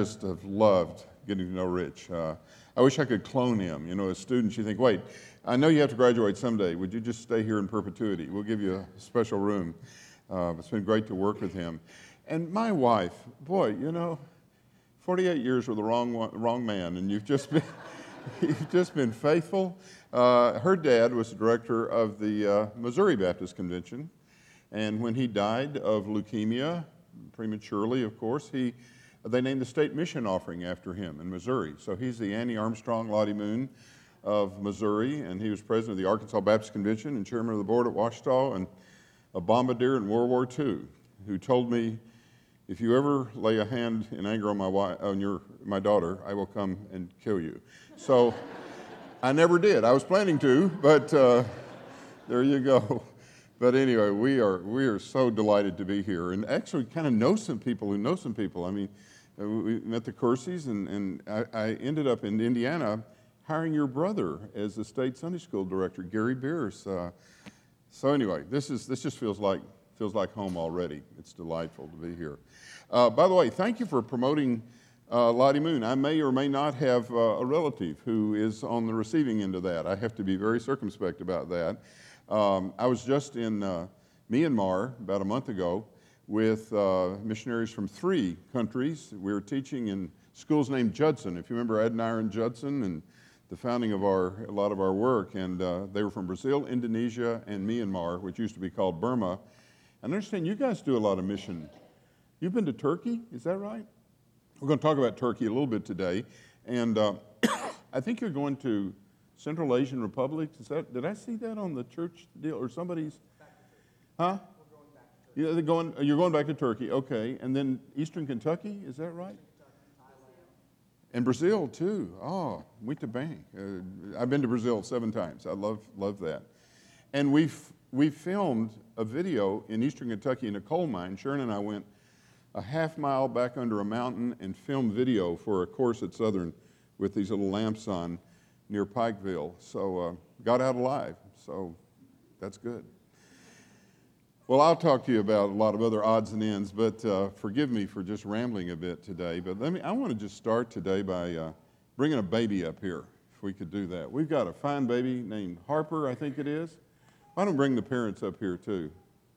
just have loved getting to know Rich. I wish I could clone him. You know, as students, you think, wait, I know you have to graduate someday. Would you just stay here in perpetuity? We'll give you a special room. It's been great to work with him. And my wife, boy, you know, 48 years with the wrong man, and you've just been faithful. Her dad was the director of the Missouri Baptist Convention, and when he died of leukemia, prematurely, of course, they named the state mission offering after him in Missouri. So he's the Annie Armstrong Lottie Moon of Missouri, and he was president of the Arkansas Baptist Convention and chairman of the board at Ouachita, and a bombardier in World War II, who told me, if you ever lay a hand in anger on my daughter, I will come and kill you. So I never did. I was planning to, but there you go. But anyway, we are so delighted to be here, and actually kind of know some people who know some people. I mean, we met the Curseys, and I ended up in Indiana hiring your brother as the state Sunday school director, Gary Beers. So anyway, this just feels like home already. It's delightful to be here. By the way, thank you for promoting Lottie Moon. I may or may not have a relative who is on the receiving end of that. I have to be very circumspect about that. I was just in Myanmar about a month ago with missionaries from 3 countries. We were teaching in schools named Judson. If you remember Adoniram Judson and the founding of a lot of our work, and they were from Brazil, Indonesia, and Myanmar, which used to be called Burma. And I understand you guys do a lot of mission. You've been to Turkey, is that right? We're going to talk about Turkey a little bit today, and I think you're going to Central Asian Republic. Did I see that on the church deal or somebody's? Huh? We're going back to Turkey. You're going back to Turkey, okay. And then Eastern Kentucky, is that right? And Brazil too. Oh, muito bem. I've been to Brazil 7 times. I love that. And we filmed a video in Eastern Kentucky in a coal mine. Sharon and I went a half mile back under a mountain and filmed video for a course at Southern with these little lamps on near Pikeville. So got out alive. So that's good. Well, I'll talk to you about a lot of other odds and ends, but forgive me for just rambling a bit today. But I want to just start today by bringing a baby up here, if we could do that. We've got a fine baby named Harper, I think it is. Why don't we bring the parents up here, too?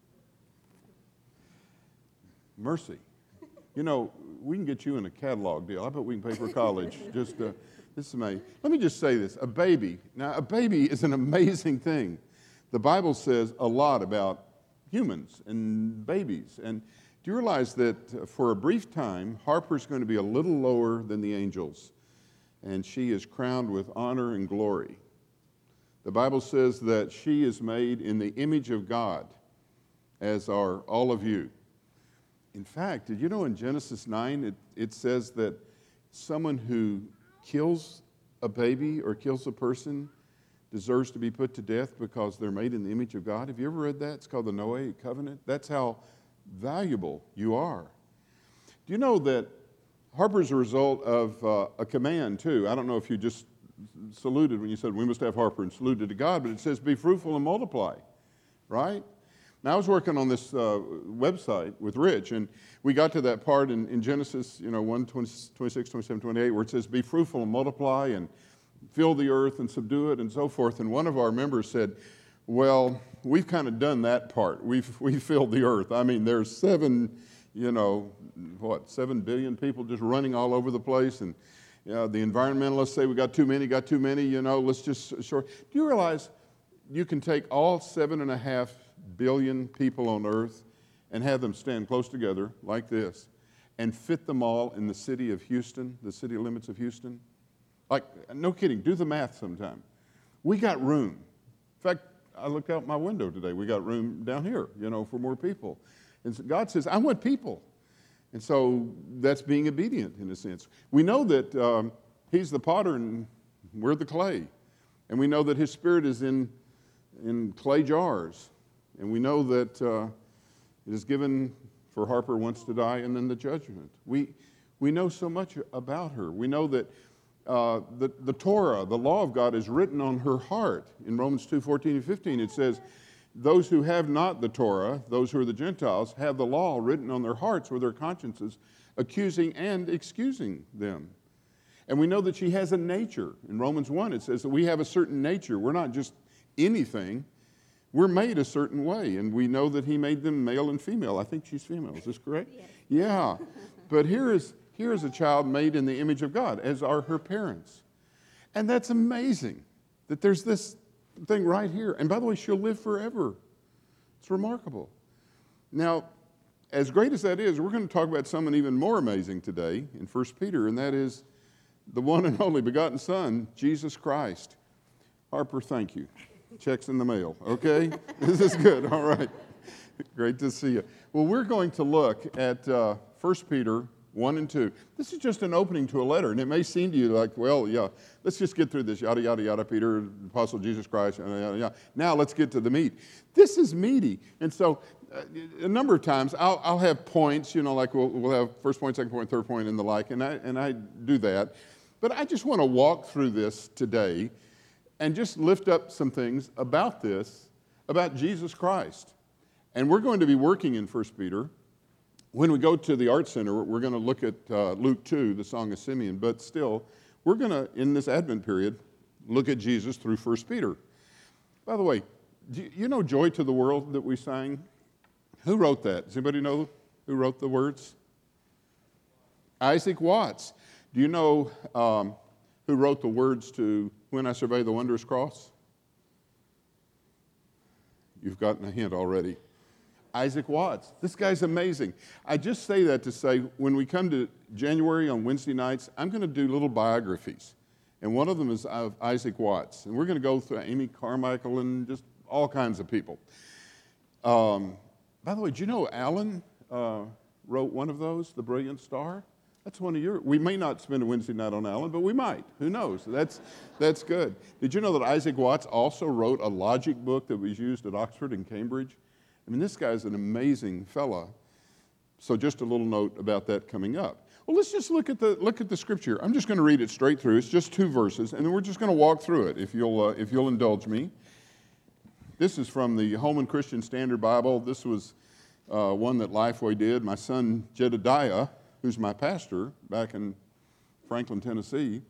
Mercy. You know, we can get you in a catalog deal. I bet we can pay for college. This is amazing. Let me just say this. A baby is an amazing thing. The Bible says a lot about humans and babies. And do you realize that for a brief time, Harper's going to be a little lower than the angels, and she is crowned with honor and glory. The Bible says that she is made in the image of God, as are all of you. In fact, did you know in Genesis 9, it says that someone who kills a baby or kills a person deserves to be put to death because they're made in the image of God? Have you ever read that? It's called the Noahic Covenant. That's how valuable you are. Do you know that Harper's a result of a command, too? I don't know if you just saluted when you said we must have Harper and saluted to God, but it says be fruitful and multiply, right? Now, I was working on this website with Rich, and we got to that part in Genesis 1, 26, 27, 28, where it says be fruitful and multiply and fill the earth and subdue it and so forth. And one of our members said, well, we've kind of done that part. We've filled the earth. I mean, there's 7 billion people just running all over the place. And the environmentalists say we got too many, let's just short. Do you realize you can take all 7.5 billion people on earth and have them stand close together like this and fit them all in the city of Houston, the city limits of Houston? Like, no kidding, do the math sometime. We got room. In fact, I looked out my window today. We got room down here, for more people. And so God says, I want people. And so that's being obedient in a sense. We know that He's the potter and we're the clay. And we know that His Spirit is in clay jars. And we know that it is given for Harper once to die and then the judgment. We know so much about her. We know that the Torah, the law of God, is written on her heart. In Romans 2:14 and 15, it says, those who have not the Torah, those who are the Gentiles, have the law written on their hearts where their consciences accusing and excusing them. And we know that she has a nature. In Romans 1, it says that we have a certain nature. We're not just anything. We're made a certain way. And we know that he made them male and female. I think she's female. Is this correct? Yes. Yeah. But here is a child made in the image of God, as are her parents. And that's amazing that there's this thing right here. And by the way, she'll live forever. It's remarkable. Now, as great as that is, we're going to talk about someone even more amazing today in 1 Peter, and that is the one and only begotten Son, Jesus Christ. Harper, thank you. Check's in the mail, okay? This is good, all right. Great to see you. Well, we're going to look at 1 Peter 1 and 2. This is just an opening to a letter, and it may seem to you like, well, yeah, let's just get through this, yada, yada, yada, Peter, Apostle Jesus Christ, yada, yada, yada. Now let's get to the meat. This is meaty, and so a number of times I'll have points, like we'll have first point, second point, third point, and the like, and I do that. But I just want to walk through this today and just lift up some things about this, about Jesus Christ. And we're going to be working in 1 Peter. When we go to the Art Center, we're going to look at Luke 2, the Song of Simeon. But still, we're going to, in this Advent period, look at Jesus through 1 Peter. By the way, do you know Joy to the World that we sang? Who wrote that? Does anybody know who wrote the words? Isaac Watts. Do you know who wrote the words to When I Survey the Wondrous Cross? You've gotten a hint already. Isaac Watts. This guy's amazing. I just say that to say when we come to January on Wednesday nights, I'm going to do little biographies. And one of them is of Isaac Watts. And we're going to go through Amy Carmichael and just all kinds of people. By the way, do you know Alan wrote one of those, The Brilliant Star? That's one of your. We may not spend a Wednesday night on Alan, but we might. Who knows? That's good. Did you know that Isaac Watts also wrote a logic book that was used at Oxford and Cambridge? I mean, this guy's an amazing fella. So just a little note about that coming up. Well, let's just look at the scripture. I'm just going to read it straight through. It's just 2 verses, and then we're just going to walk through it. If you'll indulge me. This is from the Holman Christian Standard Bible. This was one that Lifeway did. My son Jedediah, who's my pastor back in Franklin, Tennessee,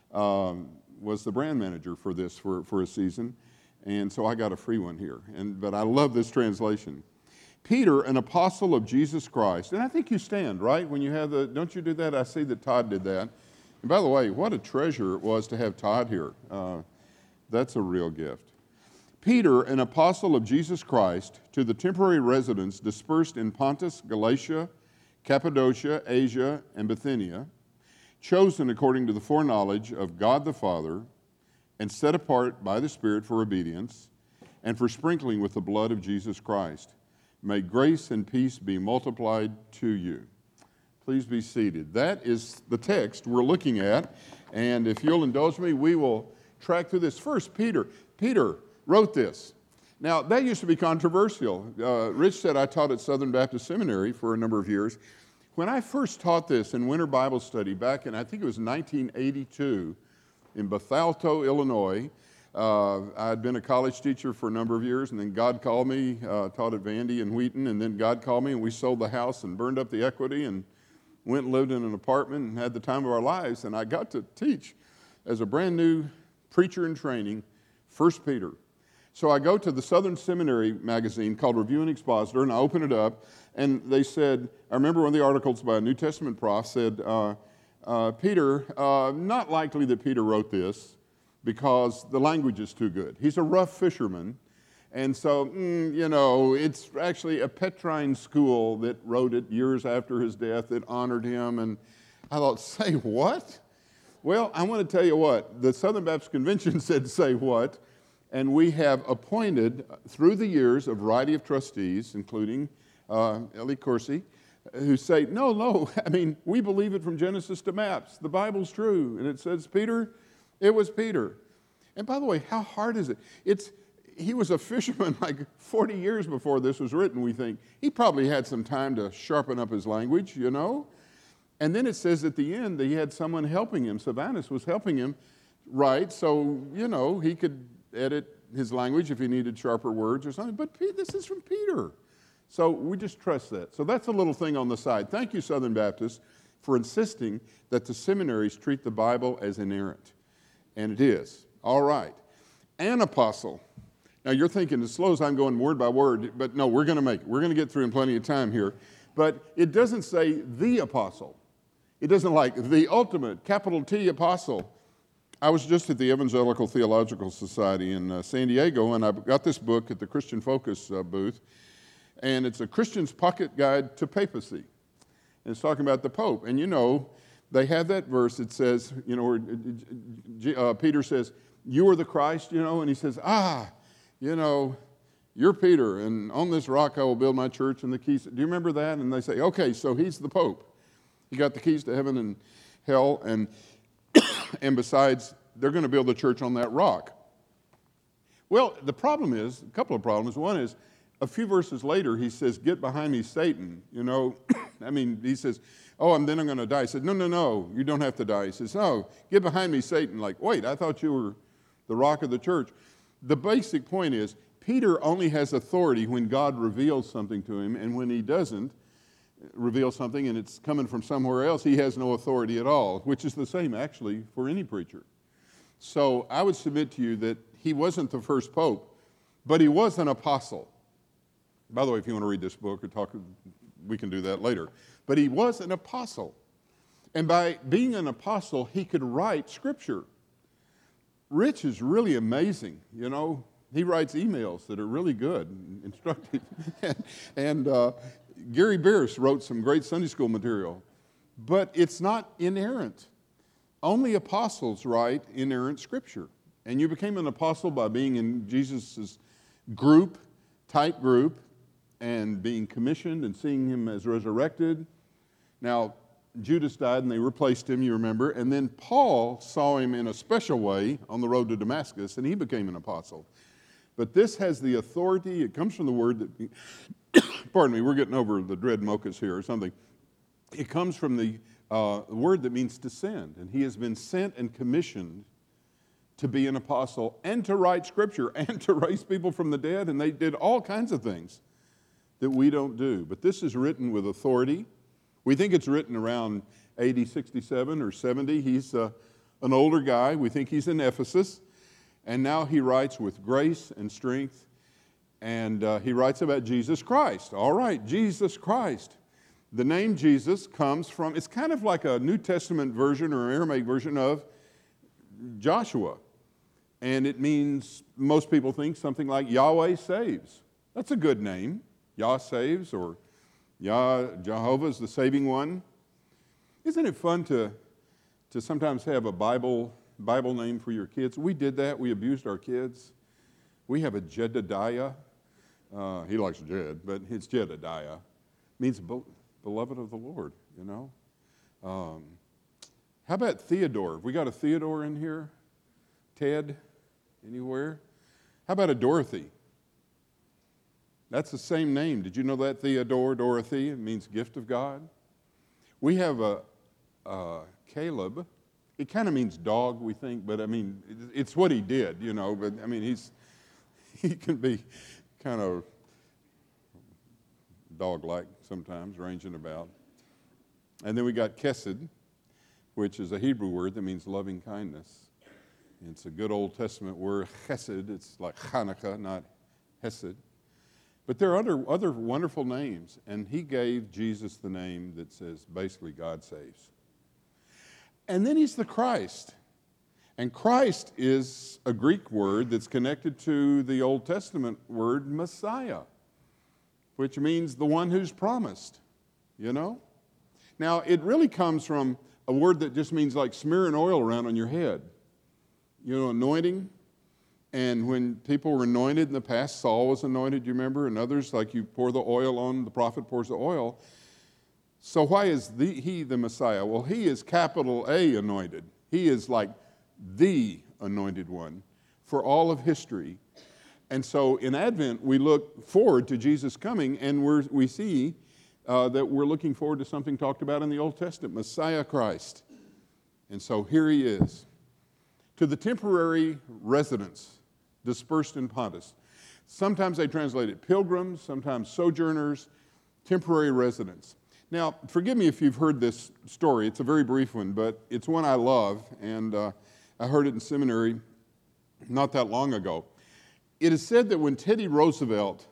was the brand manager for this for a season. And so I got a free one here. But I love this translation. Peter, an apostle of Jesus Christ. And I think you stand, right? When you have don't you do that? I see that Todd did that. And by the way, what a treasure it was to have Todd here. That's a real gift. Peter, an apostle of Jesus Christ, to the temporary residents dispersed in Pontus, Galatia, Cappadocia, Asia, and Bithynia, chosen according to the foreknowledge of God the Father, and set apart by the Spirit for obedience, and for sprinkling with the blood of Jesus Christ. May grace and peace be multiplied to you. Please be seated. That is the text we're looking at, and if you'll indulge me, we will track through this. First, Peter wrote this. Now, that used to be controversial. Rich said I taught at Southern Baptist Seminary for a number of years. When I first taught this in winter Bible study back in, I think it was 1982, in Bethalto, Illinois, I had been a college teacher for a number of years, and then God called me, taught at Vandy and Wheaton, and then God called me, and we sold the house and burned up the equity and went and lived in an apartment and had the time of our lives, and I got to teach as a brand new preacher in training, 1 Peter. So I go to the Southern Seminary magazine called Review and Expositor, and I open it up, and they said, I remember one of the articles by a New Testament prof said, Peter, not likely that Peter wrote this because the language is too good. He's a rough fisherman, and so, it's actually a Petrine school that wrote it years after his death that honored him, and I thought, say what? Well, I want to tell you what, the Southern Baptist Convention said say what, and we have appointed, through the years, a variety of trustees, including Ellie Corsi, who say, no, we believe it from Genesis to Maps. The Bible's true. And it says, Peter, it was Peter. And by the way, how hard is it? He was a fisherman like 40 years before this was written, we think. He probably had some time to sharpen up his language, And then it says at the end that he had someone helping him. Sylvanus was helping him write, so, he could edit his language if he needed sharper words or something. But this is from Peter. So we just trust that. So that's a little thing on the side. Thank you, Southern Baptist. for insisting that the seminaries treat the Bible as inerrant. And it is. All right. An apostle. Now you're thinking, as slow as I'm going word by word, but no, we're going to make it. We're going to get through in plenty of time here. But it doesn't say the apostle. It doesn't like the ultimate, capital T apostle. I was just at the Evangelical Theological Society in San Diego, and I got this book at the Christian Focus booth, and it's a Christian's Pocket Guide to Papacy. And it's talking about the Pope. And you know, they have that verse that says, you know, where Peter says, "You are the Christ," you know, and he says, you know, "You're Peter, and on this rock I will build my church and the keys." Do you remember that? And they say, okay, so he's the Pope. He got the keys to heaven and hell, and besides, they're going to build the church on that rock. Well, the problem is, a couple of problems. One is, a few verses later, he says, "Get behind me, Satan." You know, I mean, he says, I'm going to die. He said, no, you don't have to die. He says, "No, get behind me, Satan." Like, wait, I thought you were the rock of the church. The basic point is, Peter only has authority when God reveals something to him, and when he doesn't reveal something and it's coming from somewhere else, he has no authority at all, which is the same, actually, for any preacher. So I would submit to you that he wasn't the first pope, but he was an apostle. By the way, if you want to read this book or talk, we can do that later. But he was an apostle. And by being an apostle, he could write Scripture. Rich is really amazing, you know. He writes emails that are really good and instructive. and Gary Bierce wrote some great Sunday school material. But it's not inerrant. Only apostles write inerrant Scripture. And you became an apostle by being in Jesus' group, tight group, and being commissioned and seeing him as resurrected. Now, Judas died and they replaced him, you remember. And then Paul saw him in a special way on the road to Damascus, and he became an apostle. But this has the authority. It comes from the word that, pardon me, we're getting over the dread mochas here or something. It comes from the word that means to send. And he has been sent and commissioned to be an apostle and to write Scripture and to raise people from the dead. And they did all kinds of things that we don't do. But this is written with authority. We think it's written around AD 67 or 70. He's an older guy. We think he's in Ephesus. And now he writes with grace and strength. And he writes about Jesus Christ. All right, Jesus Christ. The name Jesus comes from, it's kind of like a New Testament version or an Aramaic version of Joshua. And it means, most people think, something like Yahweh saves. That's a good name. Yah saves, or Jehovah's the saving one. Isn't it fun to sometimes have a Bible name for your kids? We did that. We abused our kids. We have a Jedediah. He likes Jed, but it's Jedediah. It means beloved of the Lord, you know. How about Theodore? We got a Theodore in here? Ted? Anywhere? How about a Dorothy? That's the same name. Did you know that? Theodore, Dorothy. It means gift of God. We have a Caleb. It kind of means dog, we think, but I mean, it's what he did, you know. But I mean, he can be kind of dog-like sometimes, ranging about. And then we got Kesed, which is a Hebrew word that means loving kindness. It's a good Old Testament word, chesed. It's like Hanukkah, not hesed. But there are other wonderful names, and he gave Jesus the name that says basically God saves. And then he's the Christ. And Christ is a Greek word that's connected to the Old Testament word Messiah, which means the one who's promised, you know? Now, it really comes from a word that just means like smearing oil around on your head. You know, anointing. And when people were anointed in the past, Saul was anointed, you remember? And others, like you pour the oil on, the prophet pours the oil. So why is he the Messiah? Well, he is capital A anointed. He is like the anointed one for all of history. And so in Advent, we look forward to Jesus coming, and we see that we're looking forward to something talked about in the Old Testament, Messiah Christ. And so here he is. To the temporary residents dispersed in Pontus. Sometimes they translate it pilgrims, sometimes sojourners, temporary residents. Now, forgive me if you've heard this story. It's a very brief one, but it's one I love, and I heard it in seminary not that long ago. It is said that when Teddy Roosevelt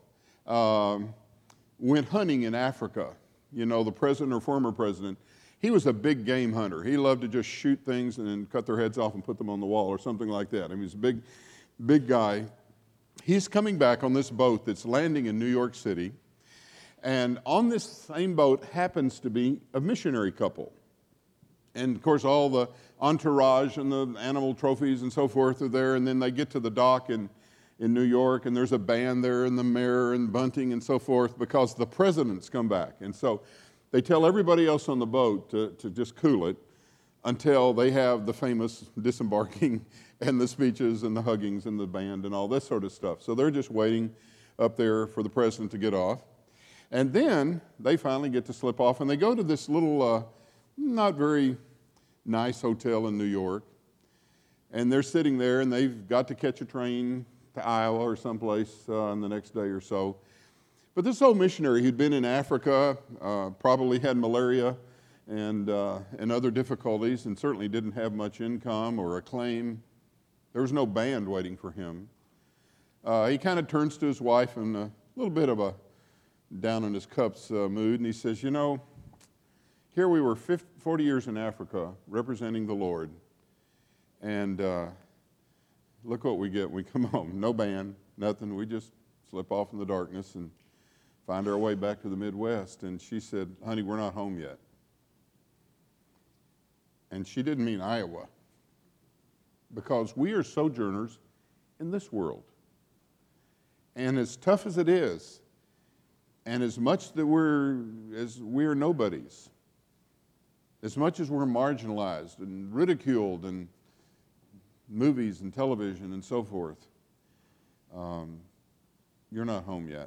went hunting in Africa, you know, the president or former president, he was a big game hunter. He loved to just shoot things and then cut their heads off and put them on the wall or something like that. I mean, he was a big guy. He's coming back on this boat that's landing in New York City, and on this same boat happens to be a missionary couple. And, of course, all the entourage and the animal trophies and so forth are there, and then they get to the dock in New York, and there's a band there, and the mayor and bunting and so forth, because the president's come back. And so they tell everybody else on the boat to just cool it until they have the famous disembarking and the speeches and the huggings and the band and all this sort of stuff. So they're just waiting up there for the president to get off. And then they finally get to slip off, and they go to this little, not very nice hotel in New York. And they're sitting there, and they've got to catch a train to Iowa or someplace in the next day or so. But this old missionary who'd been in Africa, probably had malaria and other difficulties, and certainly didn't have much income or acclaim. There was no band waiting for him. He kind of turns to his wife in a little bit of a down in his cups mood, and he says, you know, here we were 40 years in Africa representing the Lord, and look what we get when we come home. No band, nothing. We just slip off in the darkness and find our way back to the Midwest. And she said, honey, we're not home yet. And she didn't mean Iowa, because we are sojourners in this world. And as tough as it is, and as much that we're nobodies, as much as we're marginalized and ridiculed in movies and television and so forth, you're not home yet.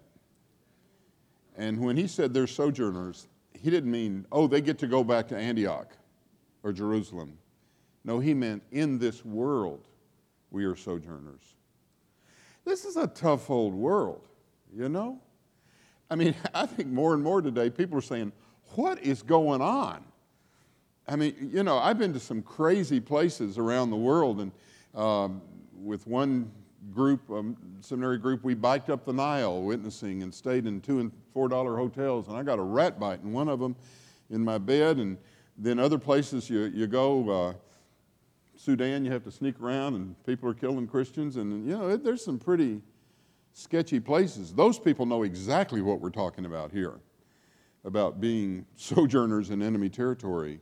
And when he said they're sojourners, he didn't mean, oh, they get to go back to Antioch or Jerusalem. No, he meant in this world we are sojourners. This is a tough old world, you know? I mean, I think more and more today people are saying, what is going on? I mean, you know, I've been to some crazy places around the world, and with one group, seminary group, we biked up the Nile witnessing and stayed in $2 and $4 hotels, and I got a rat bite in one of them in my bed. And then other places you go, Sudan, you have to sneak around, and people are killing Christians, and you know, there's some pretty sketchy places. Those people know exactly what we're talking about here, about being sojourners in enemy territory.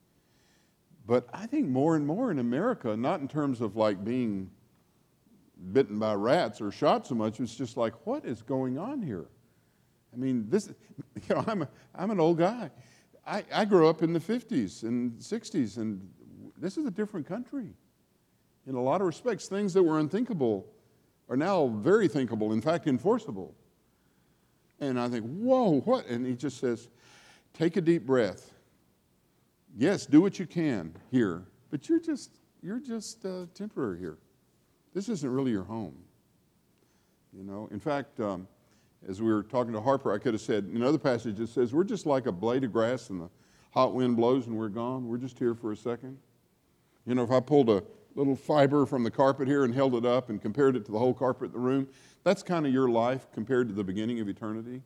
But I think more and more in America, not in terms of like being bitten by rats or shot so much, it's just like, what is going on here? I mean, this, you know, I'm an old guy. I grew up in the 50s and 60s, and this is a different country. In a lot of respects, things that were unthinkable are now very thinkable, in fact, enforceable. And I think, whoa, what? And he just says, take a deep breath. Yes, do what you can here, but you're just temporary here. This isn't really your home. You know, in fact, as we were talking to Harper, I could have said, in other passages, it says, we're just like a blade of grass and the hot wind blows and we're gone. We're just here for a second. You know, if I pulled a little fiber from the carpet here and held it up and compared it to the whole carpet in the room, that's kind of your life compared to the beginning of eternity.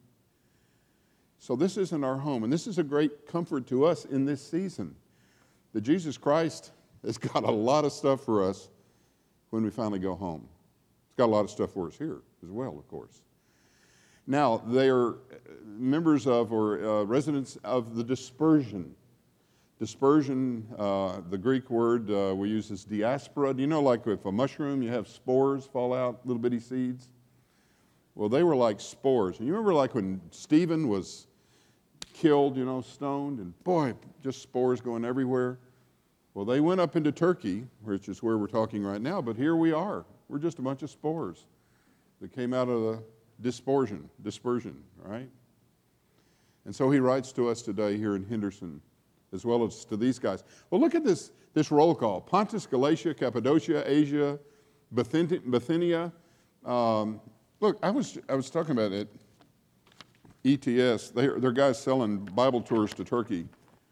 So this isn't our home, and this is a great comfort to us in this season, that Jesus Christ has got a lot of stuff for us when we finally go home. He's got a lot of stuff for us here as well, of course. Now, they are members of or residents of the dispersion. Dispersion, the Greek word we use is diaspora. Do you know, like if a mushroom, you have spores fall out, little bitty seeds? Well, they were like spores. And you remember like when Stephen was killed, you know, stoned, and boy, just spores going everywhere. Well, they went up into Turkey, which is where we're talking right now, but here we are. We're just a bunch of spores that came out of the dispersion, right? And so he writes to us today here in Henderson, as well as to these guys. Well, look at this roll call. Pontus, Galatia, Cappadocia, Asia, Bithynia. Look, I was talking about it. ETS. They're guys selling Bible tours to Turkey.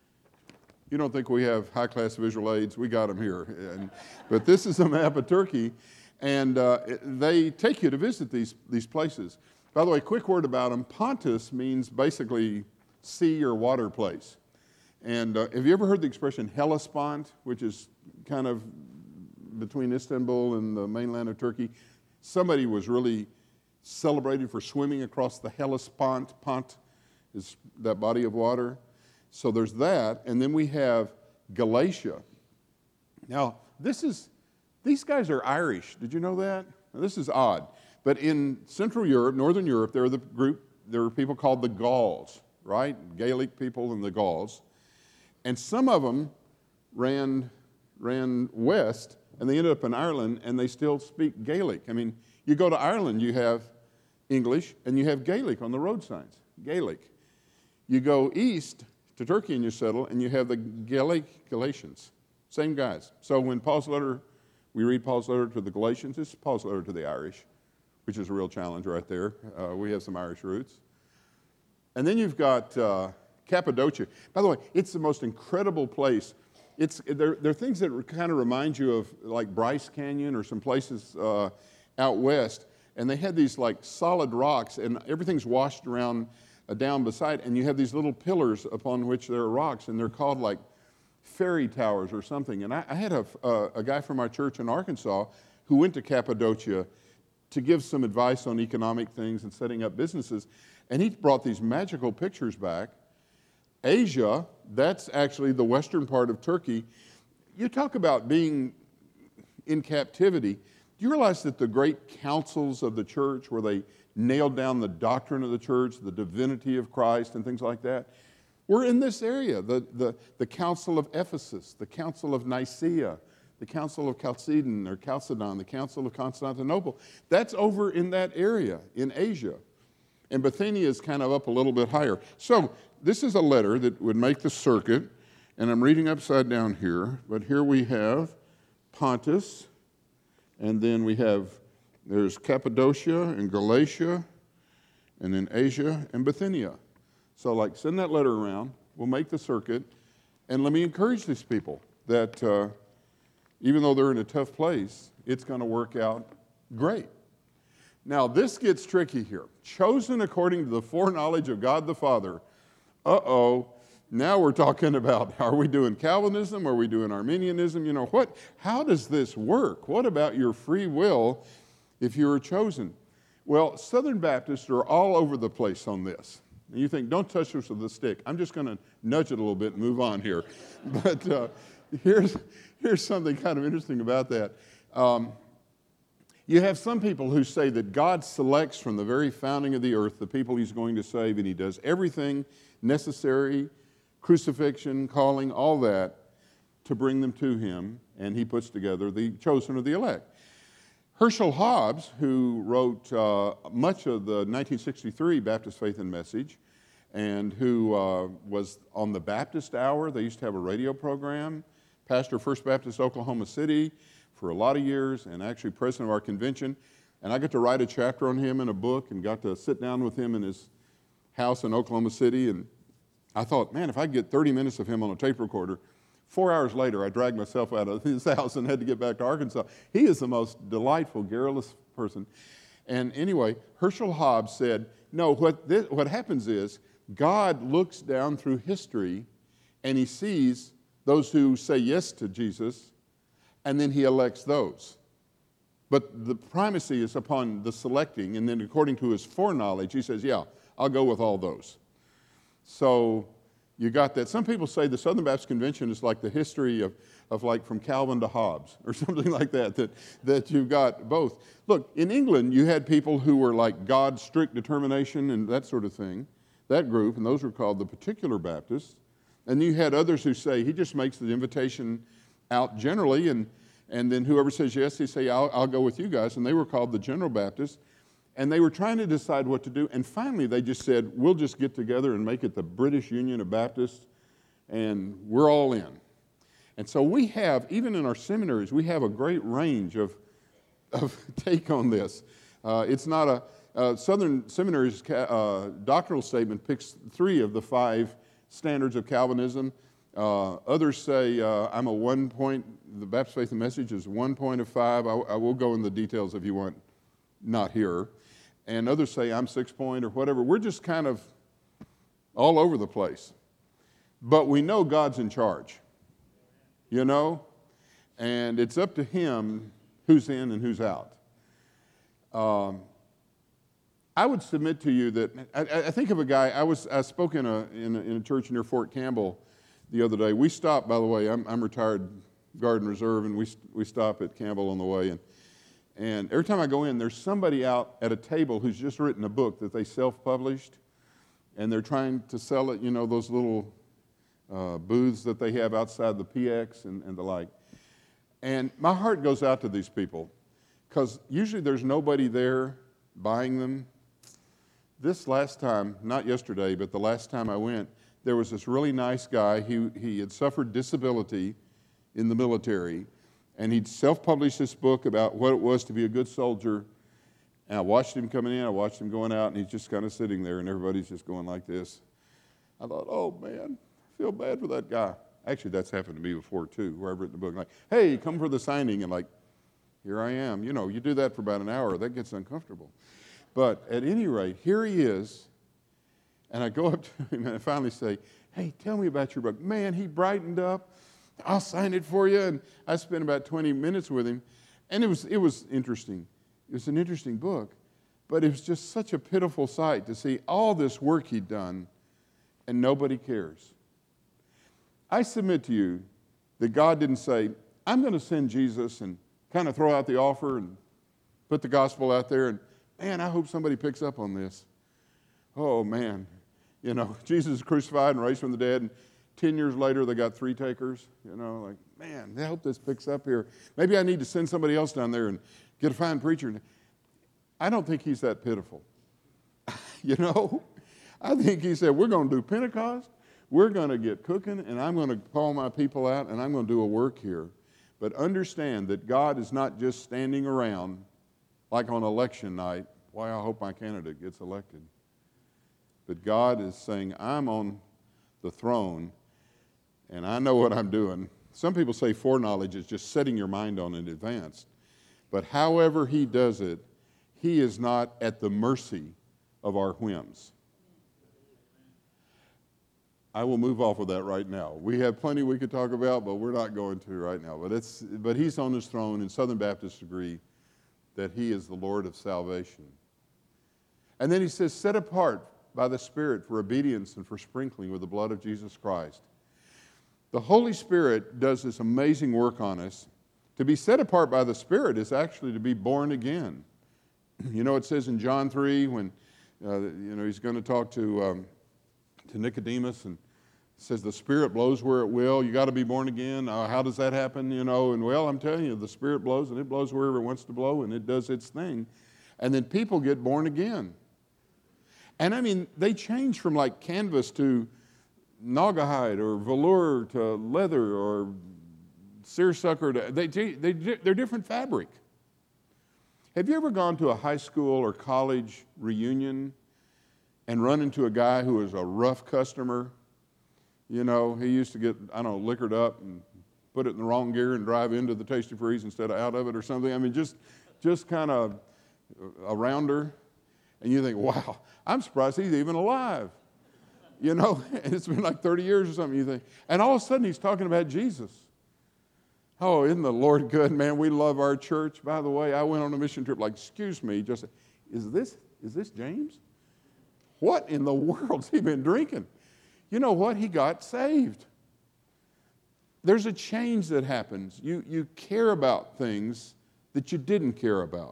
You don't think we have high-class visual aids? We got them here. But this is a map of Turkey, and they take you to visit these places. By the way, quick word about them. Pontus means basically sea or water place. And have you ever heard the expression Hellespont, which is kind of between Istanbul and the mainland of Turkey? Somebody was really celebrated for swimming across the Hellespont. Pont is that body of water. So there's that, and then we have Galatia. Now, these guys are Irish. Did you know that? Now, this is odd. But in Central Europe, Northern Europe, there are people called the Gauls, right? Gaelic people and the Gauls. And some of them ran west, and they ended up in Ireland, and they still speak Gaelic. I mean, you go to Ireland, you have English, and you have Gaelic on the road signs, Gaelic. You go east to Turkey and you settle, and you have the Galatians, same guys. So when we read Paul's letter to the Galatians, it's Paul's letter to the Irish, which is a real challenge right there. We have some Irish roots. And then you've got Cappadocia. By the way, it's the most incredible place. There are things that kind of remind you of like Bryce Canyon or some places out west, and they had these like solid rocks, and everything's washed around down beside, and you have these little pillars upon which there are rocks, and they're called like fairy towers or something. And I had a guy from our church in Arkansas who went to Cappadocia to give some advice on economic things and setting up businesses, and he brought these magical pictures back. Asia, that's actually the western part of Turkey. You talk about being in captivity. Do you realize that the great councils of the church, where they nailed down the doctrine of the church, the divinity of Christ, and things like that, were in this area? The Council of Ephesus, the Council of Nicaea, the Council of Chalcedon or Chalcedon, the Council of Constantinople. That's over in that area in Asia. And Bithynia is kind of up a little bit higher. So this is a letter that would make the circuit, and I'm reading upside down here, but here we have Pontus, and then there's Cappadocia and Galatia, and then Asia and Bithynia. So send that letter around, we'll make the circuit, and let me encourage these people that even though they're in a tough place, it's going to work out great. Now, this gets tricky here. Chosen according to the foreknowledge of God the Father. Now we're talking about, are we doing Calvinism? Are we doing Arminianism? How does this work? What about your free will if you were chosen? Well, Southern Baptists are all over the place on this. And you think, don't touch this with a stick. I'm just going to nudge it a little bit and move on here. But here's something kind of interesting about that. You have some people who say that God selects from the very founding of the earth the people he's going to save, and he does everything necessary, crucifixion, calling, all that, to bring them to him, and he puts together the chosen or the elect. Herschel Hobbs, who wrote much of the 1963 Baptist Faith and Message, and who was on the Baptist Hour, they used to have a radio program, pastor of First Baptist Oklahoma City for a lot of years, and actually president of our convention, and I got to write a chapter on him in a book and got to sit down with him in his house in Oklahoma City, and I thought, man, if I could get 30 minutes of him on a tape recorder. 4 hours later, I dragged myself out of his house and had to get back to Arkansas. He is the most delightful, garrulous person. And anyway, Herschel Hobbs said, no, what happens is God looks down through history and he sees those who say yes to Jesus, and then he elects those. But the primacy is upon the selecting, and then according to his foreknowledge, he says, yeah, I'll go with all those. So you got that. Some people say the Southern Baptist Convention is like the history of like from Calvin to Hobbes or something like that you've got both. Look, in England, you had people who were like God's strict determination and that sort of thing, that group, and those were called the Particular Baptists. And you had others who say he just makes the invitation out generally, and then whoever says yes, they say, I'll go with you guys, and they were called the General Baptists. And they were trying to decide what to do, and finally they just said, we'll just get together and make it the British Union of Baptists, and we're all in. And so we have, even in our seminaries, we have a great range of take on this. It's not Southern Seminary's doctrinal statement picks 3 of the 5 standards of Calvinism. Others say I'm a 1 point, the Baptist Faith and Message is 1 point of 5. I will go in the details if you want, not here. And others say I'm 6 point or whatever. We're just kind of all over the place. But we know God's in charge, you know? And it's up to Him who's in and who's out. I would submit to you that, I think of a guy, I spoke in a church near Fort Campbell the other day. We stopped, by the way, I'm retired Guard and Reserve, and we stop at Campbell on the way. And every time I go in, there's somebody out at a table who's just written a book that they self-published, and they're trying to sell it, you know, those little booths that they have outside the PX and the like. And my heart goes out to these people, because usually there's nobody there buying them. This last time, not yesterday, but the last time I went, there was this really nice guy. He had suffered disability in the military, and he'd self-published this book about what it was to be a good soldier. And I watched him coming in, I watched him going out, and he's just kind of sitting there, and everybody's just going like this. I thought, oh man, I feel bad for that guy. Actually, that's happened to me before too, where I've written a book, like, hey, come for the signing, and like, here I am. You know, you do that for about an hour, that gets uncomfortable. But at any rate, here he is, and I go up to him and I finally say, hey, tell me about your book. Man, he brightened up. I'll sign it for you. And I spent about 20 minutes with him, and it was interesting. It was an interesting book, but it was just such a pitiful sight to see all this work he'd done, and nobody cares. I submit to you that God didn't say, I'm going to send Jesus and kind of throw out the offer and put the gospel out there, and man, I hope somebody picks up on this. Oh, man. You know, Jesus is crucified and raised from the dead, and 10 years later they got 3 takers. You know, like, man, I hope this picks up here. Maybe I need to send somebody else down there and get a fine preacher. I don't think he's that pitiful. You know? I think he said, we're going to do Pentecost, we're going to get cooking, and I'm going to call my people out, and I'm going to do a work here. But understand that God is not just standing around like on election night, why I hope my candidate gets elected. But God is saying, I'm on the throne, and I know what I'm doing. Some people say foreknowledge is just setting your mind on it in advance. But however He does it, He is not at the mercy of our whims. I will move off of that right now. We have plenty we could talk about, but we're not going to right now. But He's on His throne, and Southern Baptists agree that He is the Lord of salvation. And then He says, set apart by the Spirit for obedience and for sprinkling with the blood of Jesus Christ. The Holy Spirit does this amazing work on us. To be set apart by the Spirit is actually to be born again. You know, it says in John 3 when He's going to talk to Nicodemus, and it says the Spirit blows where it will. You got to be born again. How does that happen? You know, and well, I'm telling you, the Spirit blows, and it blows wherever it wants to blow, and it does its thing. And then people get born again. And I mean, they change from like canvas to naugahyde or velour to leather or seersucker. They're different fabric. Have you ever gone to a high school or college reunion and run into a guy who was a rough customer? You know, he used to get, liquored up and put it in the wrong gear and drive into the Tasty Freeze instead of out of it or something. I mean, just kind of a rounder. And you think, wow, I'm surprised he's even alive. You know, and it's been like 30 years or something, you think. And all of a sudden he's talking about Jesus. Oh, isn't the Lord good, man? We love our church. By the way, I went on a mission trip, like, excuse me, just, is this James? What in the world's he been drinking? You know what? He got saved. There's a change that happens. You care about things that you didn't care about.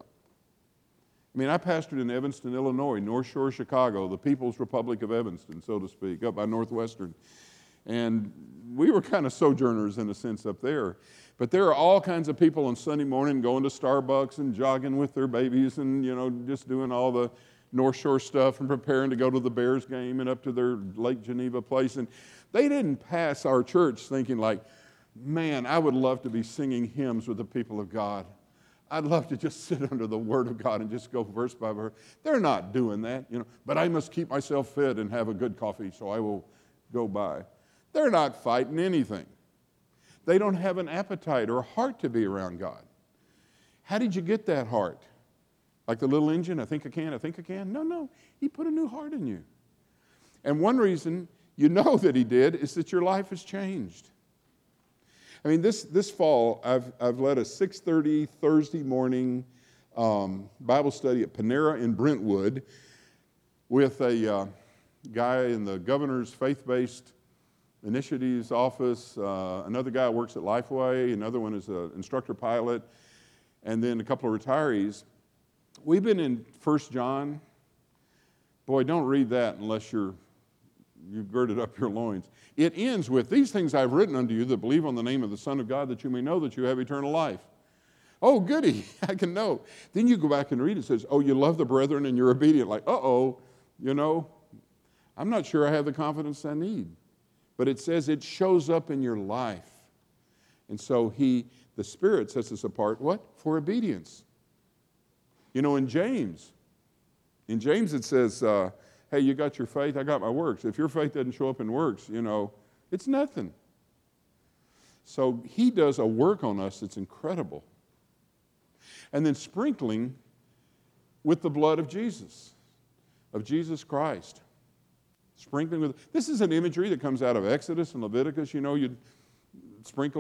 I mean, I pastored in Evanston, Illinois, North Shore, Chicago, the People's Republic of Evanston, so to speak, up by Northwestern. And we were kind of sojourners in a sense up there. But there are all kinds of people on Sunday morning going to Starbucks and jogging with their babies and, you know, just doing all the North Shore stuff and preparing to go to the Bears game and up to their Lake Geneva place. And they didn't pass our church thinking like, man, I would love to be singing hymns with the people of God. I'd love to just sit under the Word of God and just go verse by verse. They're not doing that, but I must keep myself fit and have a good coffee, so I will go by. They're not fighting anything. They don't have an appetite or a heart to be around God. How did you get that heart? Like the little engine, I think I can. No, He put a new heart in you. And one reason you know that He did is that your life has changed. I mean, this fall, I've led a 6:30 Thursday morning Bible study at Panera in Brentwood with a guy in the governor's faith-based initiatives office, another guy who works at Lifeway, another one is an instructor pilot, and then a couple of retirees. We've been in 1 John. Boy, don't read that unless you've girded up your loins. It ends with, these things I've written unto you that believe on the name of the Son of God, that you may know that you have eternal life. Oh, goody, I can know. Then you go back and read, it says, oh, you love the brethren and you're obedient. Like, I'm not sure I have the confidence I need. But it says it shows up in your life. And so the Spirit sets us apart, what? For obedience. In James it says, hey, you got your faith, I got my works. If your faith doesn't show up in works, it's nothing. So He does a work on us that's incredible. And then sprinkling with the blood of Jesus Christ. Sprinkling with, this is an imagery that comes out of Exodus and Leviticus. You'd sprinkle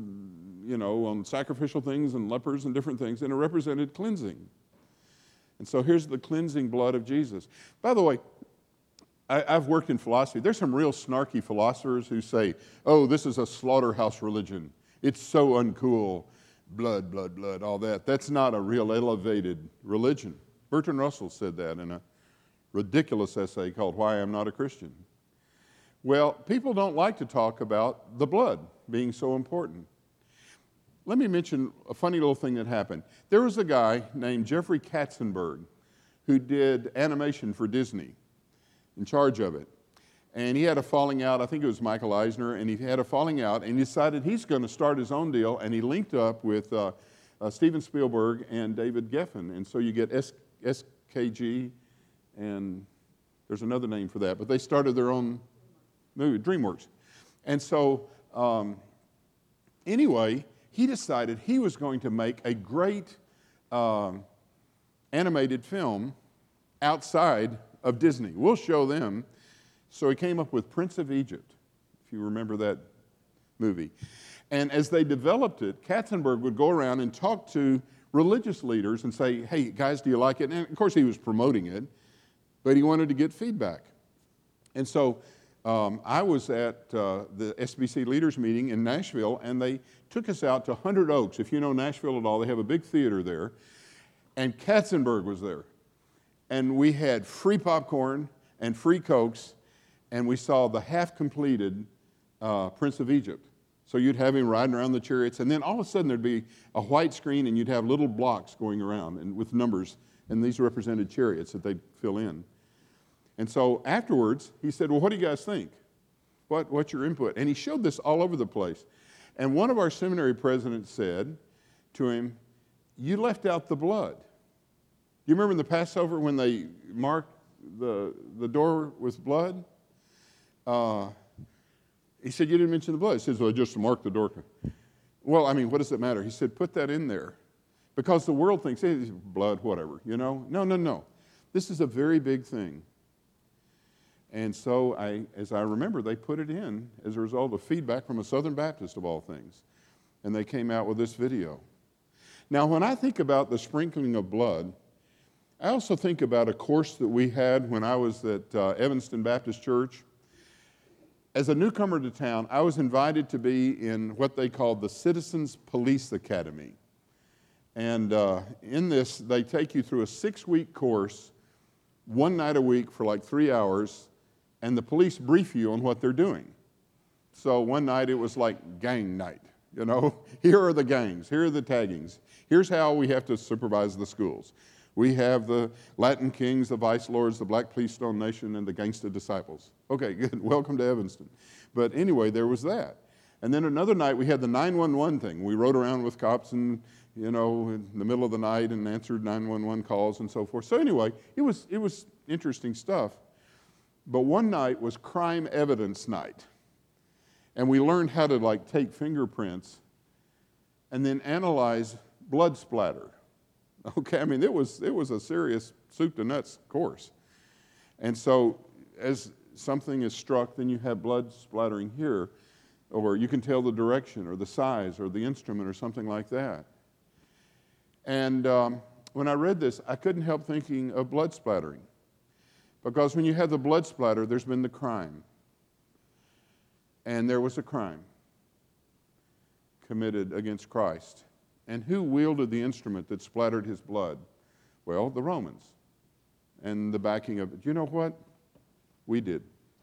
on sacrificial things and lepers and different things, and it represented cleansing. And so here's the cleansing blood of Jesus. By the way, I've worked in philosophy. There's some real snarky philosophers who say, oh, this is a slaughterhouse religion. It's so uncool. Blood, blood, blood, all that. That's not a real elevated religion. Bertrand Russell said that in a ridiculous essay called Why I'm Not a Christian. Well, people don't like to talk about the blood being so important. Let me mention a funny little thing that happened. There was a guy named Jeffrey Katzenberg who did animation for Disney, in charge of it. And he had a falling out, I think it was Michael Eisner, and he had a falling out and he decided he's going to start his own deal, and he linked up with Steven Spielberg and David Geffen. And so you get SKG, and there's another name for that, but they started their own movie, DreamWorks. And so anyway, he decided he was going to make a great animated film outside of Disney. We'll show them. So he came up with Prince of Egypt, if you remember that movie. And as they developed it, Katzenberg would go around and talk to religious leaders and say, hey, guys, do you like it? And of course, he was promoting it, but he wanted to get feedback. And so I was at the SBC leaders meeting in Nashville, and they took us out to 100 Oaks. If you know Nashville at all, they have a big theater there. And Katzenberg was there. And we had free popcorn and free Cokes, and we saw the half-completed Prince of Egypt. So you'd have him riding around the chariots, and then all of a sudden there'd be a white screen, and you'd have little blocks going around and with numbers, and these represented chariots that they'd fill in. And so afterwards, he said, well, what do you guys think? What's your input? And he showed this all over the place. And one of our seminary presidents said to him, you left out the blood. You remember in the Passover when they marked the door with blood? He said, you didn't mention the blood. He says, well, I just marked the door. Well, I mean, what does it matter? He said, put that in there. Because the world thinks, hey, blood, whatever, No. This is a very big thing. And so, as I remember, they put it in as a result of feedback from a Southern Baptist, of all things. And they came out with this video. Now, when I think about the sprinkling of blood, I also think about a course that we had when I was at Evanston Baptist Church. As a newcomer to town, I was invited to be in what they called the Citizens Police Academy. And in this, they take you through a 6-week course, one night a week for like 3 hours, and the police brief you on what they're doing. So one night it was like gang night, Here are the gangs, here are the taggings. Here's how we have to supervise the schools. We have the Latin kings, the vice lords, the Black Police Stone Nation, and the gangsta disciples. Okay, good. Welcome to Evanston. But anyway, there was that. And then another night we had the 911 thing. We rode around with cops and, in the middle of the night and answered 911 calls and so forth. So anyway, it was interesting stuff. But one night was crime evidence night. And we learned how to take fingerprints and then analyze blood splatter. Okay, I mean, it was a serious soup to nuts course. And so as something is struck, then you have blood splattering here, or you can tell the direction or the size or the instrument or something like that. And when I read this, I couldn't help thinking of blood splattering. Because when you have the blood splatter, there's been the crime. And there was a crime committed against Christ. And who wielded the instrument that splattered his blood? Well, the Romans. And the backing of it. You know what? We did.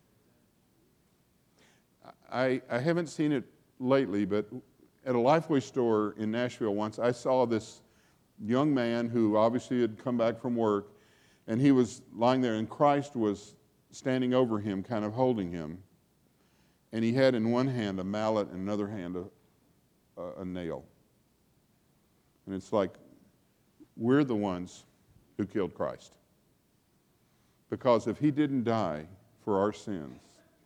I haven't seen it lately, but at a Lifeway store in Nashville once, I saw this young man who obviously had come back from work, and he was lying there, and Christ was standing over him, kind of holding him. And he had in one hand a mallet and another hand a nail. And it's like, we're the ones who killed Christ. Because if he didn't die for our sins,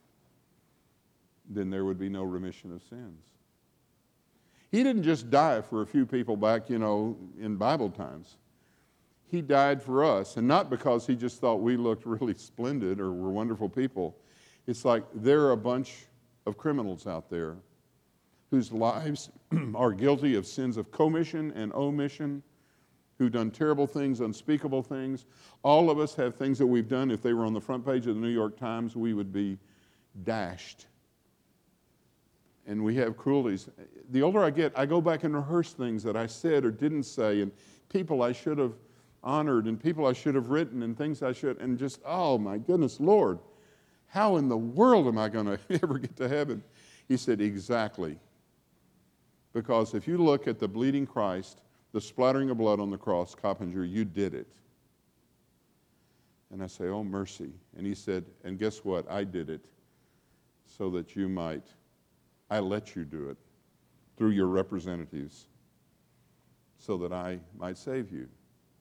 then there would be no remission of sins. He didn't just die for a few people back, in Bible times. He died for us, and not because he just thought we looked really splendid or were wonderful people. It's like there are a bunch of criminals out there whose lives are guilty of sins of commission and omission, who've done terrible things, unspeakable things. All of us have things that we've done. If they were on the front page of the New York Times, we would be dashed. And we have cruelties. The older I get, I go back and rehearse things that I said or didn't say, and people I should have honored, and people I should have written, and things I should, and just, oh my goodness, Lord, how in the world am I going to ever get to heaven? He said, exactly. Because if you look at the bleeding Christ, the splattering of blood on the cross, Coppinger, you did it. And I say, oh, mercy. And he said, and guess what? I did it so that you might. I let you do it through your representatives so that I might save you.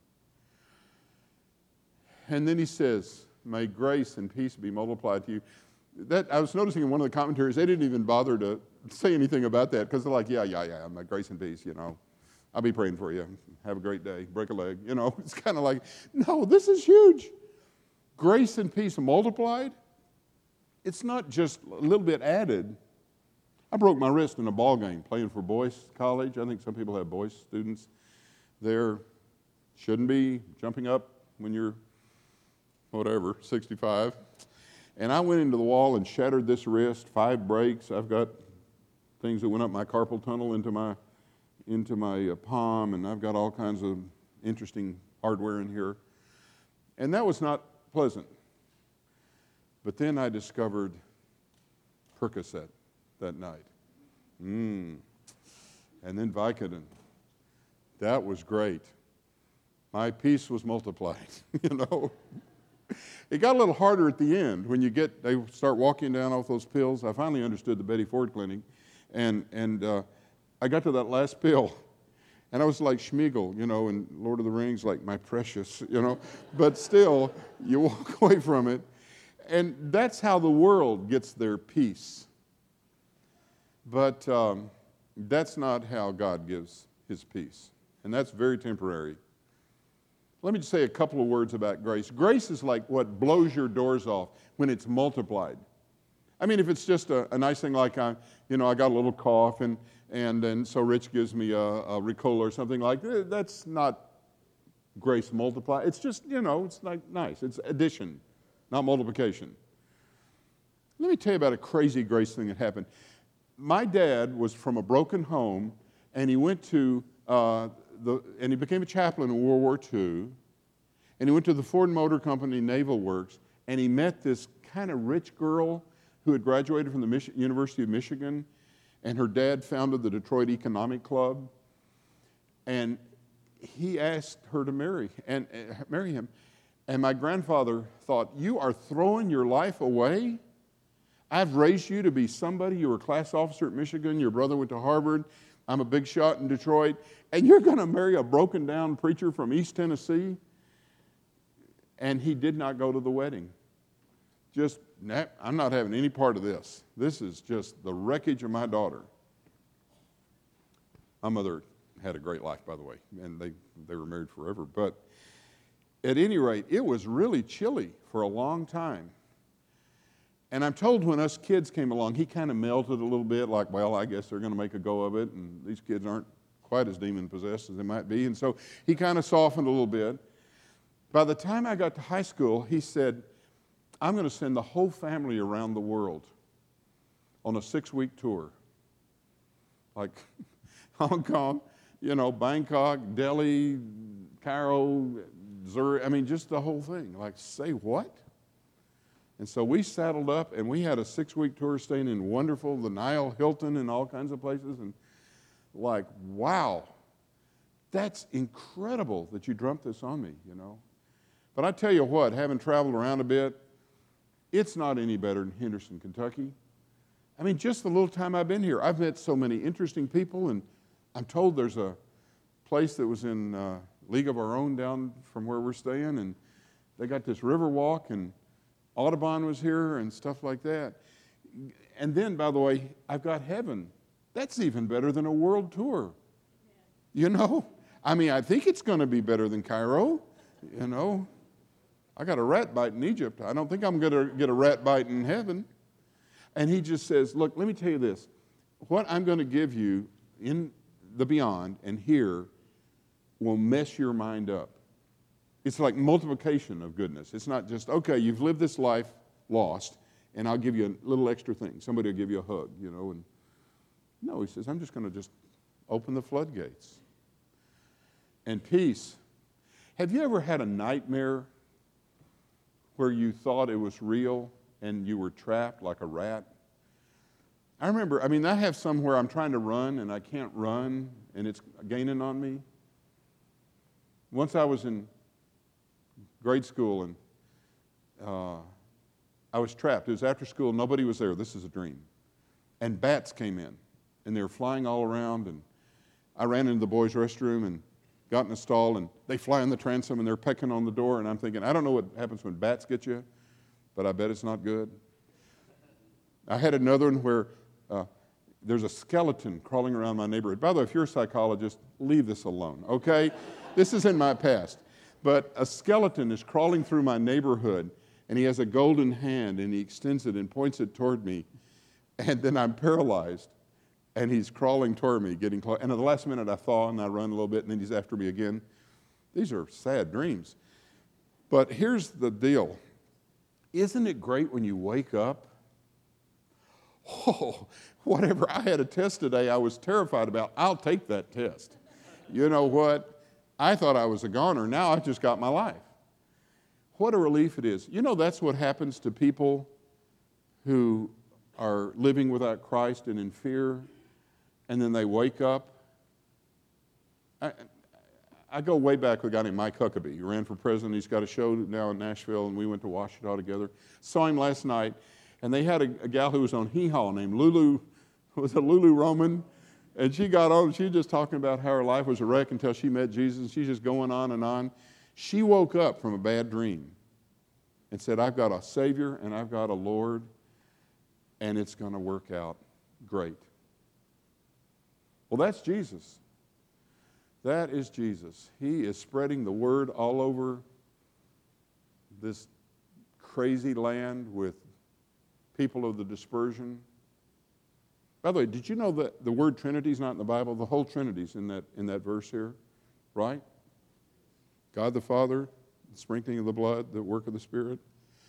And then he says, may grace and peace be multiplied to you. That I was noticing in one of the commentaries, they didn't even bother to say anything about that because they're like, yeah, my grace and peace, I'll be praying for you. Have a great day. Break a leg. It's kind of like, no, this is huge. Grace and peace multiplied. It's not just a little bit added. I broke my wrist in a ball game playing for Boyce College. I think some people have Boyce students there. Shouldn't be jumping up when you're, 65. And I went into the wall and shattered this wrist, 5 breaks. I've got things that went up my carpal tunnel into my palm, and I've got all kinds of interesting hardware in here. And that was not pleasant. But then I discovered Percocet that night. And then Vicodin. That was great. My peace was multiplied, It got a little harder at the end when they start walking down off those pills. I finally understood the Betty Ford Clinic, and I got to that last pill, and I was like Schmeagol, in Lord of the Rings, like my precious, But still, you walk away from it, and that's how the world gets their peace. But that's not how God gives his peace, and that's very temporary. Let me just say a couple of words about grace. Grace is like what blows your doors off when it's multiplied. I mean, if it's just a nice thing like I got a little cough and so Rich gives me a Ricola or something like that, that's not grace multiplied. It's just, it's like nice. It's addition, not multiplication. Let me tell you about a crazy grace thing that happened. My dad was from a broken home, and he went to and he became a chaplain in World War II, and he went to the Ford Motor Company Naval Works, and he met this kind of rich girl who had graduated from the University of Michigan, and her dad founded the Detroit Economic Club, and he asked her to marry him. And my grandfather thought, you are throwing your life away? I've raised you to be somebody. You were a class officer at Michigan. Your brother went to Harvard. I'm a big shot in Detroit. And you're going to marry a broken down preacher from East Tennessee? And he did not go to the wedding. Just, nah, I'm not having any part of this. This is just the wreckage of my daughter. My mother had a great life, by the way, and they were married forever. But at any rate, it was really chilly for a long time. And I'm told when us kids came along, he kind of melted a little bit, like, well, I guess they're going to make a go of it, and these kids aren't quite as demon-possessed as they might be. And so he kind of softened a little bit. By the time I got to high school, he said, I'm going to send the whole family around the world on a 6-week tour. Like Hong Kong, Bangkok, Delhi, Cairo, Zurich, just the whole thing. Like, say what? And so we saddled up, and we had a 6-week tour staying in the Nile Hilton and all kinds of places. And like, wow, that's incredible that you dreamt this on me, But I tell you what, having traveled around a bit, it's not any better than Henderson, Kentucky. Just the little time I've been here, I've met so many interesting people, and I'm told there's a place that was in League of Our Own down from where we're staying, and they got this river walk, and Audubon was here and stuff like that. And then, by the way, I've got heaven. That's even better than a world tour. I think it's going to be better than Cairo. I got a rat bite in Egypt. I don't think I'm going to get a rat bite in heaven. And he just says, look, let me tell you this. What I'm going to give you in the beyond and here will mess your mind up. It's like multiplication of goodness. It's not just, okay, you've lived this life lost, and I'll give you a little extra thing. Somebody will give you a hug, And no, he says, I'm just going to just open the floodgates. And peace. Have you ever had a nightmare where you thought it was real and you were trapped like a rat? I remember, I have some where I'm trying to run and I can't run and it's gaining on me. Once I was in grade school and I was trapped. It was after school. Nobody was there. This is a dream. And bats came in and they were flying all around, and I ran into the boys' restroom and got in a stall, and they fly in the transom and they're pecking on the door, and I'm thinking, I don't know what happens when bats get you, but I bet it's not good. I had another one where there's a skeleton crawling around my neighborhood. By the way, if you're a psychologist, leave this alone, okay? This is in my past. But a skeleton is crawling through my neighborhood, and he has a golden hand, and he extends it and points it toward me, and then I'm paralyzed, and he's crawling toward me, getting close. And at the last minute, I thaw, and I run a little bit, and then he's after me again. These are sad dreams. But here's the deal. Isn't it great when you wake up? Oh, whatever. I had a test today I was terrified about. I'll take that test. You know what? I thought I was a goner. Now I've just got my life. What a relief it is. That's what happens to people who are living without Christ and in fear, and then they wake up. I go way back with a guy named Mike Huckabee. He ran for president. He's got a show now in Nashville, and we went to Washita together. Saw him last night, and they had a gal who was on Hee Haw named Lulu, was a Lulu Roman, and she got on. She was just talking about how her life was a wreck until she met Jesus, and she's just going on and on. She woke up from a bad dream and said, I've got a Savior and I've got a Lord, and it's going to work out great. Well, that's Jesus. That is Jesus. He is spreading the word all over this crazy land with people of the dispersion. By the way, did you know that the word Trinity is not in the Bible? The whole Trinity is in that verse here, right? God the Father, the sprinkling of the blood, the work of the Spirit.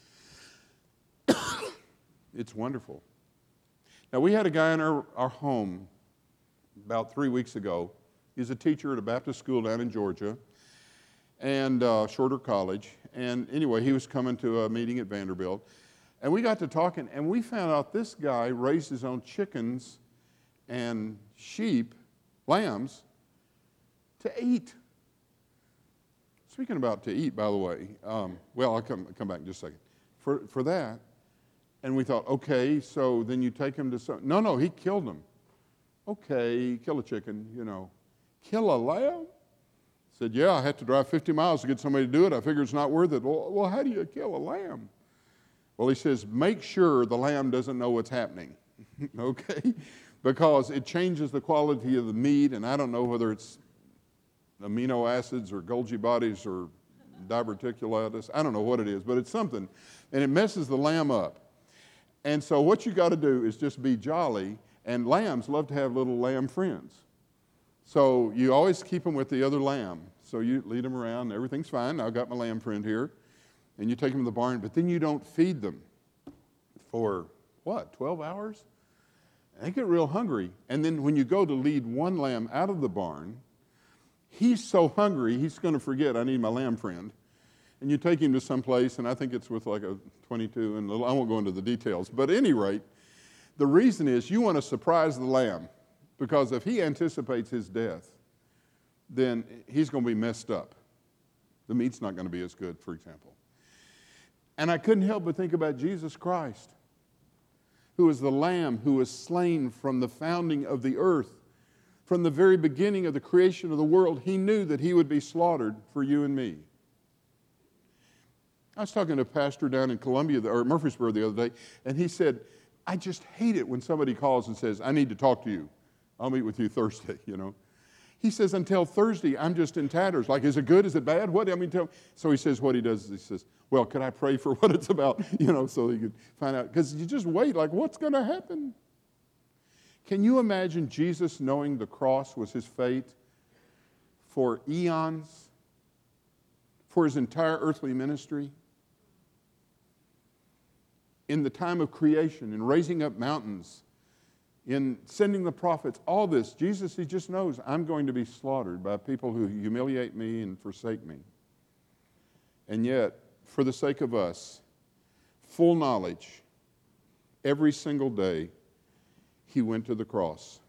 It's wonderful. Now, we had a guy in our home about 3 weeks ago. He's a teacher at a Baptist school down in Georgia, and Shorter College. And anyway, he was coming to a meeting at Vanderbilt. And we got to talking, and we found out this guy raised his own chickens and sheep, lambs, to eat. Speaking about to eat, by the way, well, I'll come back in just a second. For that, And we thought, okay, so then you take him to some... No, he killed him. Okay, kill a chicken, you know. Kill a lamb? Said, yeah, I had to drive 50 miles to get somebody to do it. I figure it's not worth it. Well, how do you kill a lamb? Well, he says, make sure the lamb doesn't know what's happening, okay? Because it changes the quality of the meat, and I don't know whether it's amino acids or Golgi bodies or diverticulitis. I don't know what it is, but it's something, and it messes the lamb up. And so what you got to do is just be jolly, and lambs love to have little lamb friends. So you always keep them with the other lamb. So you lead them around, everything's fine. I've got my lamb friend here. And you take them to the barn, but then you don't feed them for, 12 hours? They get real hungry. And then when you go to lead one lamb out of the barn, he's so hungry, he's going to forget, I need my lamb friend. And you take him to some place, and I think it's with like a 22 and I won't go into the details. But at any rate, the reason is you want to surprise the lamb, because if he anticipates his death, then he's going to be messed up. The meat's not going to be as good, for example. And I couldn't help but think about Jesus Christ, who is the Lamb who was slain from the founding of the earth. From the very beginning of the creation of the world, he knew that he would be slaughtered for you and me. I was talking to a pastor down in Columbia, or Murfreesboro the other day, and he said, I just hate it when somebody calls and says, I need to talk to you. I'll meet with you Thursday, you know. He says, until Thursday, I'm just in tatters. Like, is it good? Is it bad? What? I mean, tell me. So he says, what he does is he says, well, could I pray for what it's about? You know, so he could find out. Because you just wait, like, what's going to happen? Can you imagine Jesus knowing the cross was his fate for eons, for his entire earthly ministry? In the time of creation, in raising up mountains, in sending the prophets, all this, Jesus, he just knows I'm going to be slaughtered by people who humiliate me and forsake me. And yet, for the sake of us, full knowledge, every single day, he went to the cross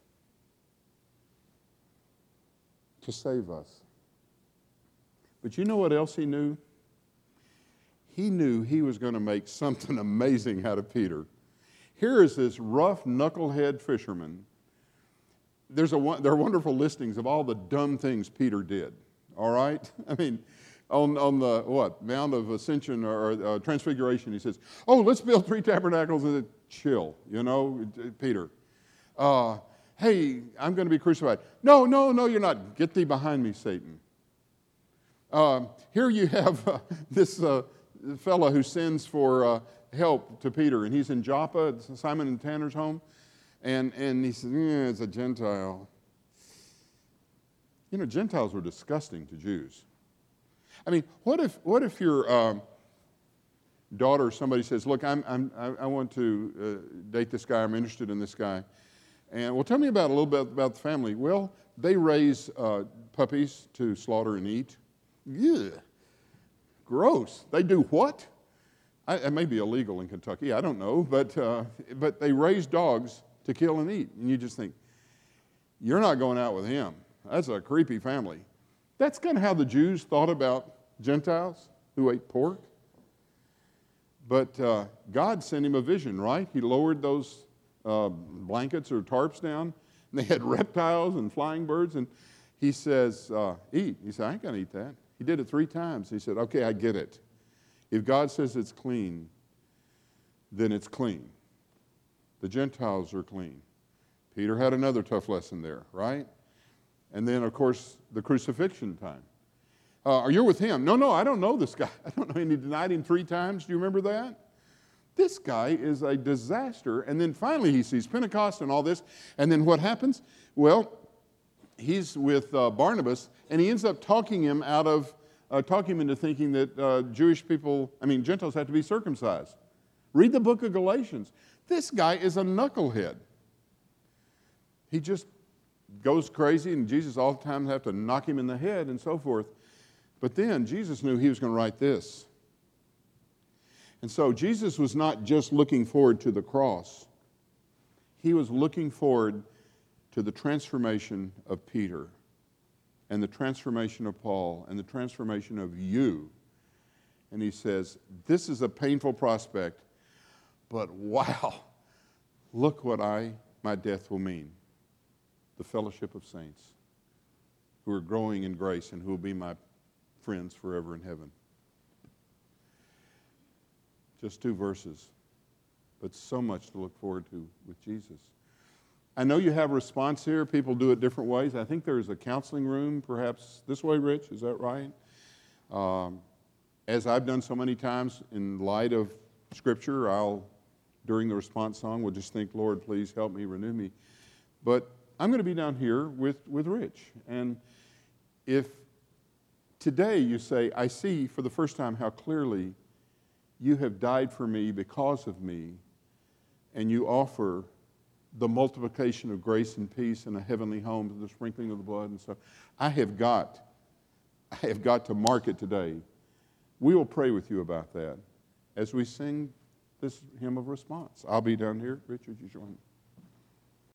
to save us. But you know what else he knew? He knew he was going to make something amazing out of Peter. Here is this rough knucklehead fisherman. There are wonderful listings of all the dumb things Peter did, all right? I mean, on the, Mount of Ascension or Transfiguration, he says, oh, let's build 3 tabernacles and chill, you know, Peter. Hey, I'm going to be crucified. No, you're not. Get thee behind me, Satan. Here you have this fellow who sends for help to Peter, and he's in Joppa, it's Simon and Tanner's home, and he says, it's a Gentile. You know, Gentiles were disgusting to Jews. I mean, what if your daughter or somebody says, look, I want to date this guy, I'm interested in this guy, and well, tell me a little bit about the family. Well, they raise puppies to slaughter and eat. Yeah, gross. They do what? It may be illegal in Kentucky, I don't know, but they raise dogs to kill and eat. And you just think, you're not going out with him. That's a creepy family. That's kind of how the Jews thought about Gentiles who ate pork. But God sent him a vision, right? He lowered those blankets or tarps down, and they had reptiles and flying birds, and he says, eat. He said, I ain't going to eat that. He did it 3 times. He said, okay, I get it. If God says it's clean, then it's clean. The Gentiles are clean. Peter had another tough lesson there, right? And then, of course, the crucifixion time. Are you with him? No, I don't know this guy. I don't know. And he denied him 3 times. Do you remember that? This guy is a disaster. And then finally he sees Pentecost and all this. And then what happens? Well, he's with Barnabas, and he ends up talking him into thinking that Gentiles have to be circumcised. Read the book of Galatians. This guy is a knucklehead. He just goes crazy, and Jesus all the time have to knock him in the head and so forth. But then Jesus knew he was going to write this. And so Jesus was not just looking forward to the cross. He was looking forward to the transformation of Peter and the transformation of Paul and the transformation of you. And he says, this is a painful prospect, But wow, look what my death will mean. The fellowship of saints who are growing in grace and who will be my friends forever in heaven. Just 2 verses, but so much to look forward to with Jesus. I know you have a response here. People do it different ways. I think there's a counseling room, perhaps this way, Rich, is that right? As I've done so many times, in light of Scripture, during the response song, will just think, Lord, please help me, renew me. But I'm going to be down here with Rich. And if today you say, I see for the first time how clearly you have died for me because of me, and you offer the multiplication of grace and peace and a heavenly home, the sprinkling of the blood and stuff, I have got to mark it today. We will pray with you about that as we sing this hymn of response. I'll be down here. Richard, you join me.